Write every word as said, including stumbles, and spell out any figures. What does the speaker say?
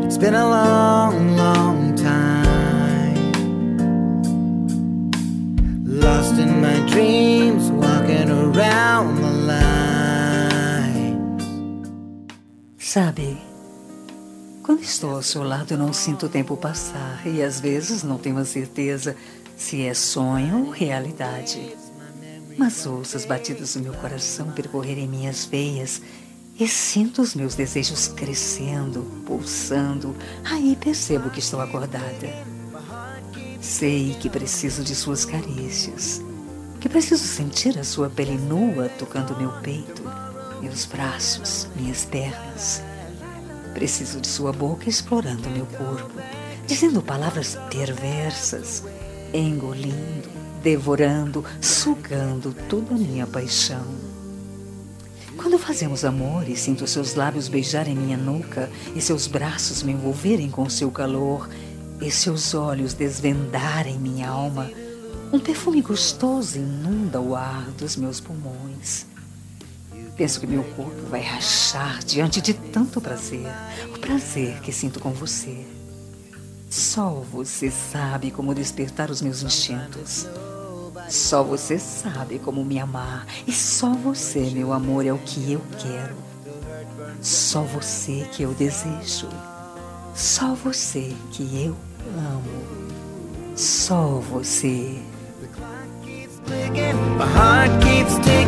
It's been a long, long time. Lost in my dreams, walking around the line. Sabe, quando estou ao seu lado, eu não sinto o tempo passar e às vezes não tenho a certeza se é sonho ou realidade. Mas ouço os batidos do meu coração percorrerem minhas veias e sinto os meus desejos crescendo, pulsando. Aí percebo que estou acordada. Sei que preciso de suas carícias, que preciso sentir a sua pele nua tocando meu peito, meus braços, minhas pernas. Preciso de sua boca explorando meu corpo, dizendo palavras perversas, engolindo, devorando, sugando toda a minha paixão. Quando fazemos amor e sinto seus lábios beijarem minha nuca e seus braços me envolverem com seu calor e seus olhos desvendarem minha alma, um perfume gostoso inunda o ar dos meus pulmões. Penso que meu corpo vai rachar diante de tanto prazer, o prazer que sinto com você. Só você sabe como despertar os meus instintos. Só você sabe como me amar. E só você, meu amor, é o que eu quero. Só você que eu desejo. Só você que eu amo. Só você. My heart keeps ticking.